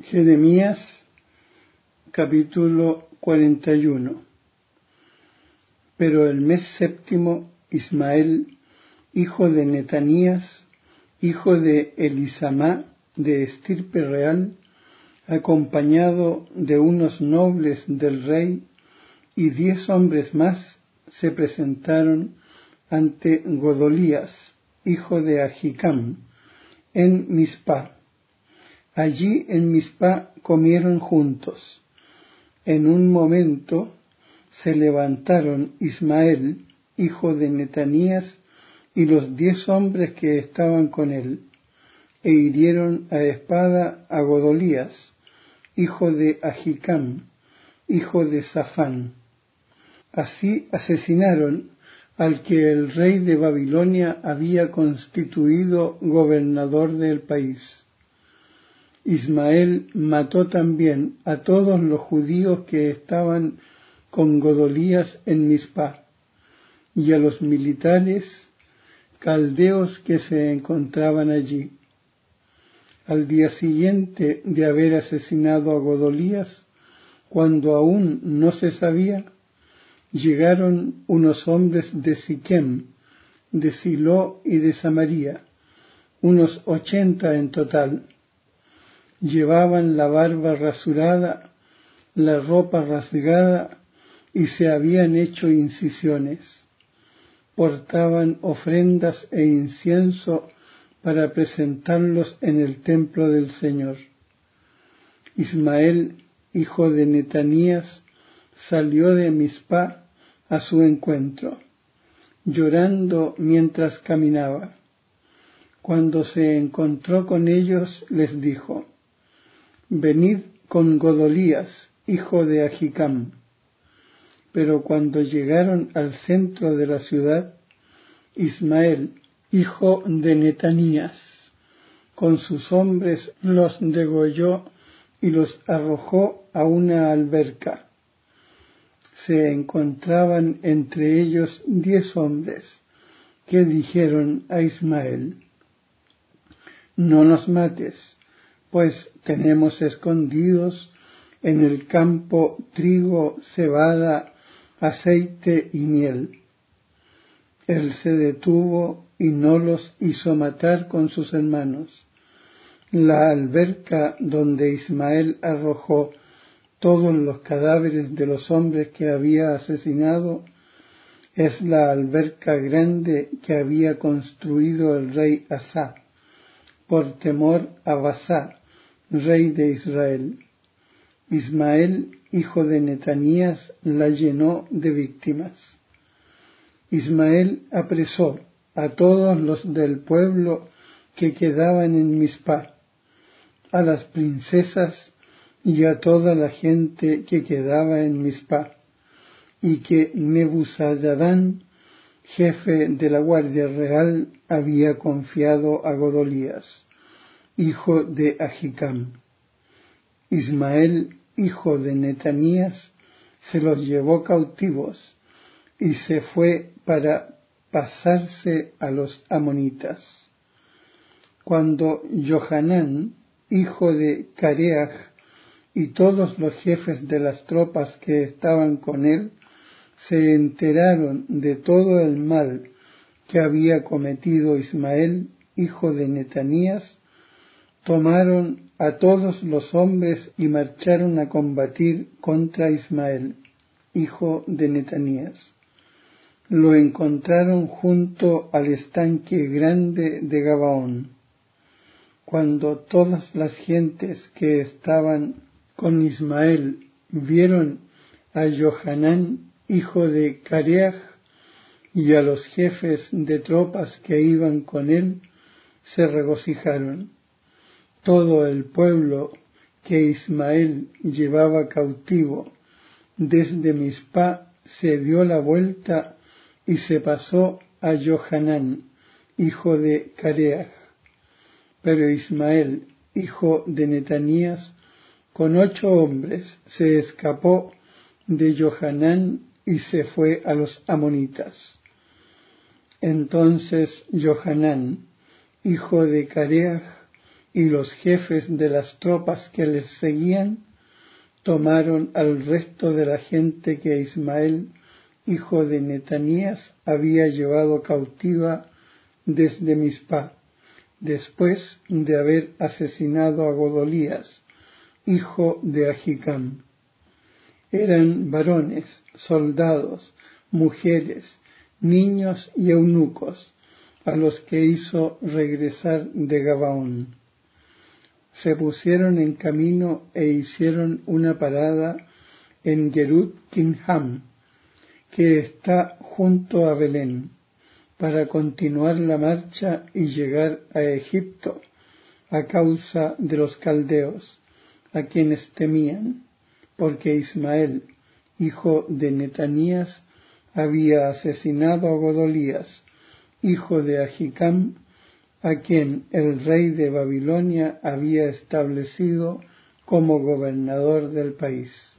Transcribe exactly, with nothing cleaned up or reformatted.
Jeremías capítulo cuarenta y uno. Pero el mes séptimo, Ismael, hijo de Netanías, hijo de Elisamá, de estirpe real, acompañado de unos nobles del rey y diez hombres más, se presentaron ante Godolías, hijo de Ahicam, en Mizpá. Allí en Mizpá comieron juntos. En un momento se levantaron Ismael, hijo de Netanías, y los diez hombres que estaban con él, e hirieron a espada a Godolías, hijo de Ahicam, hijo de Safán. Así asesinaron al que el rey de Babilonia había constituido gobernador del país. Ismael mató también a todos los judíos que estaban con Godolías en Mizpá, y a los militares caldeos que se encontraban allí. Al día siguiente de haber asesinado a Godolías, cuando aún no se sabía, llegaron unos hombres de Siquem, de Silo y de Samaria, unos ochenta en total. Llevaban la barba rasurada, la ropa rasgada, y se habían hecho incisiones. Portaban ofrendas e incienso para presentarlos en el templo del Señor. Ismael, hijo de Netanías, salió de Mizpá a su encuentro, llorando mientras caminaba. Cuando se encontró con ellos, les dijo: «Venid con Godolías, hijo de Ahicam». Pero cuando llegaron al centro de la ciudad, Ismael, hijo de Netanías, con sus hombres los degolló y los arrojó a una alberca. Se encontraban entre ellos diez hombres, que dijeron a Ismael: «No nos mates, pues tenemos escondidos en el campo trigo, cebada, aceite y miel». Él se detuvo y no los hizo matar con sus hermanos. La alberca donde Ismael arrojó todos los cadáveres de los hombres que había asesinado es la alberca grande que había construido el rey Asá, por temor a Basá, rey de Israel. Ismael, hijo de Netanías, la llenó de víctimas. Ismael apresó a todos los del pueblo que quedaban en Mizpá, a las princesas y a toda la gente que quedaba en Mizpá, y que Nebuzaradán, jefe de la guardia real, había confiado a Godolías, hijo de Ahicam. Ismael, hijo de Netanías, se los llevó cautivos y se fue para pasarse a los amonitas. Cuando Johanán, hijo de Careaj, y todos los jefes de las tropas que estaban con él, se enteraron de todo el mal que había cometido Ismael, hijo de Netanías, tomaron a todos los hombres y marcharon a combatir contra Ismael, hijo de Netanías. Lo encontraron junto al estanque grande de Gabaón. Cuando todas las gentes que estaban con Ismael vieron a Johanán, hijo de Careaj, y a los jefes de tropas que iban con él, se regocijaron. Todo el pueblo que Ismael llevaba cautivo desde Mizpá se dio la vuelta y se pasó a Johanán, hijo de Careaj. Pero Ismael, hijo de Netanías, con ocho hombres se escapó de Johanán y se fue a los amonitas. Entonces Johanán, hijo de Careaj, y los jefes de las tropas que les seguían tomaron al resto de la gente que Ismael, hijo de Netanías, había llevado cautiva desde Mizpá, después de haber asesinado a Godolías, hijo de Ahicam. Eran varones, soldados, mujeres, niños y eunucos, a los que hizo regresar de Gabaón. Se pusieron en camino e hicieron una parada en Gerut Kimham, que está junto a Belén, para continuar la marcha y llegar a Egipto a causa de los caldeos, a quienes temían, porque Ismael, hijo de Netanías, había asesinado a Godolías, hijo de Ahicam, a quien el rey de Babilonia había establecido como gobernador del país.